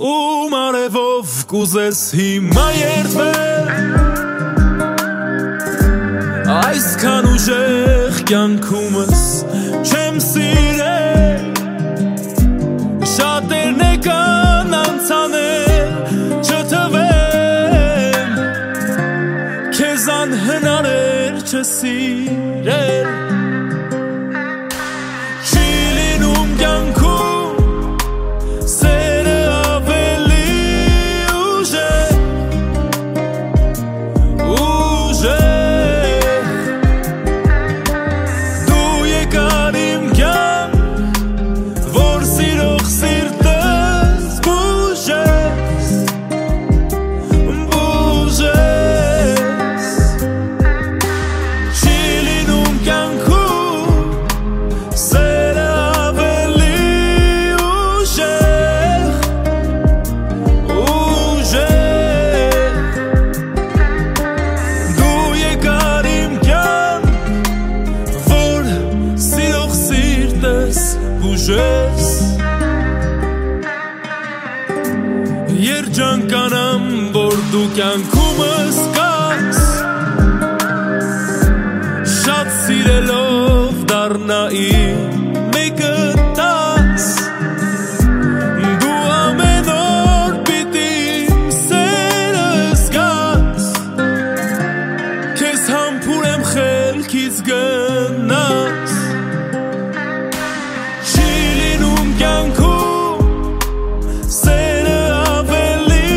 ու մարևով կուզես հիմա երդվել այսքան ուժեղ կյանքումս չեմ սիրել շատերն եկան անցանել չթվեմ քեզ անհնարել չսիրել չի լինում կյանքում սերը ավելի ուժեղ դու եկար իմ կյանք որ սիրող սիրտս բուժես չի լինում կյանքում սերը ավելի ուժեղ դու եկար իմ կյանք որ սիրող սիրտս բուժես երջանկանամ որ դու կյանքումս կաս շատ սիրելով դառնայի մեկը տաս դու ամեն օր պիտի իմ սերը զգաս քեզ համբուրեմ խելքից գնաս չի լինում կյանքում սերը ավելի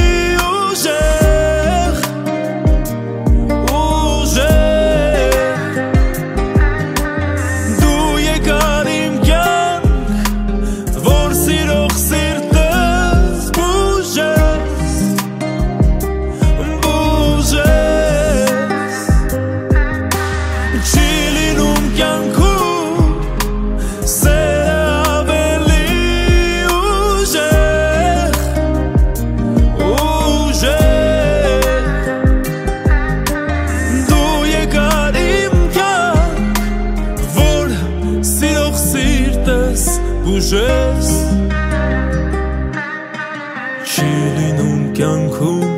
ուժեղ դու եկար իմ կյանք որ սիրող սիրտս բուժես չի լինում կյանքում սերը ավելի ուժեղ դու եկար իմ կյանք որ սիրող սիրտս բուժես չի լինում կյանքում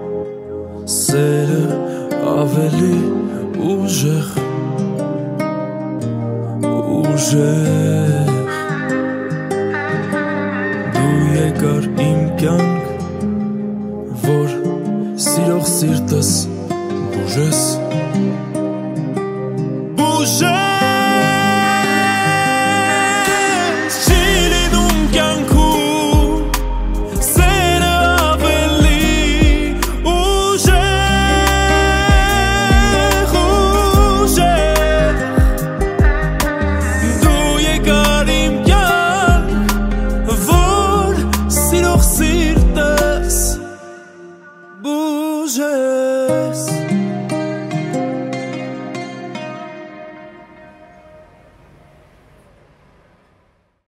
սերը ավելի ուժեղ դու եկար իմ կյանք որ սիրող սիրտս բուժես չի լինում կյանքում սերը ավելի ուժեղ դու եկար իմ կյանք որ սիրող սիրտս բուժես